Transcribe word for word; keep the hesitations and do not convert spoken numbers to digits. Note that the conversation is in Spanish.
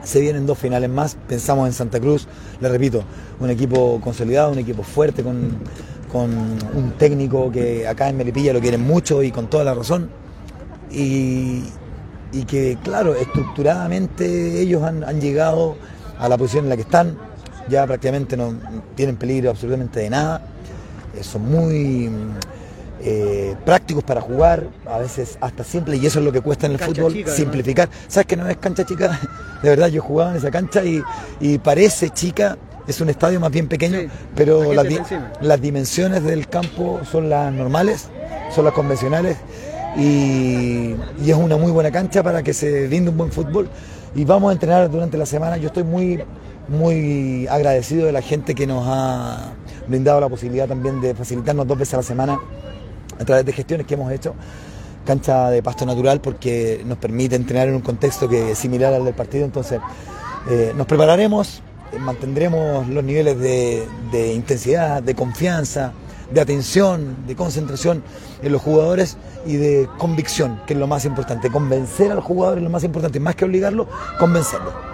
Se vienen dos finales más, pensamos en Santa Cruz, le repito, un equipo consolidado, un equipo fuerte, con, con un técnico que acá en Melipilla lo quieren mucho y con toda la razón, y, y que claro, estructuradamente ellos han, han llegado a la posición en la que están, ya prácticamente no tienen peligro absolutamente de nada, eh, son muy... Eh, prácticos para jugar, a veces hasta simples, y eso es lo que cuesta en el cancha fútbol, chica, simplificar. ¿No? ¿Sabes que no es cancha chica? De verdad, yo jugaba en esa cancha y, y parece chica, es un estadio más bien pequeño, sí, pero las, di las dimensiones del campo son las normales, son las convencionales, y, y es una muy buena cancha para que se rinde un buen fútbol. Y vamos a entrenar durante la semana. Yo estoy muy, muy agradecido de la gente que nos ha brindado la posibilidad también de facilitarnos dos veces a la semana a través de gestiones que hemos hecho, cancha de pasto natural, porque nos permite entrenar en un contexto que es similar al del partido. Entonces eh, nos prepararemos, eh, mantendremos los niveles de, de intensidad, de confianza, de atención, de concentración en los jugadores y de convicción, que es lo más importante. Convencer al jugador es lo más importante, más que obligarlo, convencerlo.